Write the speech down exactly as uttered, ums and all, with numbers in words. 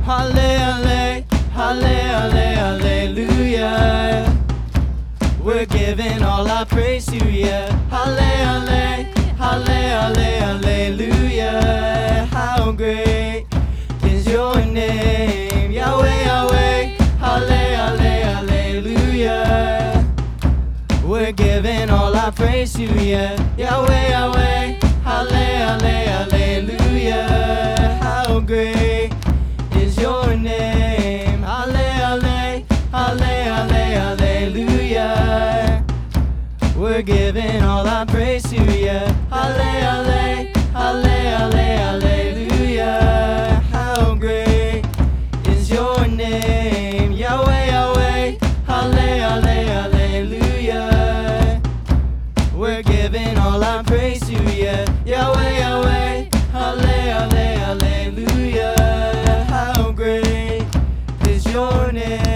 Halle, halle, halle, hallelujah. We're giving all our praise to you. Halle, halle, halle, hallelujah. How great is your name, Yahweh, Yahweh. Halle, halle, hallelujah. We're giving all our praise to you, Yahweh, Yahweh. Halle, halle, hallelujah. How great is your name, halle, halle, halle, halle, hallelujah. We're giving all our praise to you, halle, halle, halle, halle, hallelujah. How great is your name, Yahweh, Yahweh. Halle, halle, hallelujah. We're giving all our praise to you, Yahweh, Yahweh. Halle, halle, hallelujah. How great is your name.